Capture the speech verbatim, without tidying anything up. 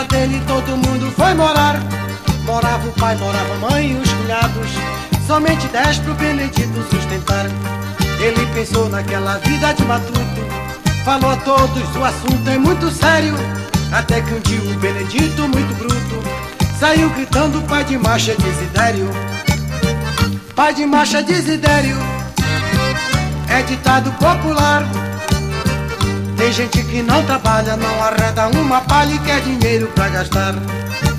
dele todo mundo foi morar. Morava o pai, morava a mãe e os cunhados, somente dez pro Benedito sustentar. Ele pensou naquela vida de matuto, falou a todos, o assunto é muito sério. Até que um dia o Benedito, muito bruto, saiu gritando: pai de marcha Desidério. Pai de marcha Desidério é ditado popular. Tem gente que não trabalha, não arreda uma palha e quer dinheiro pra gastar.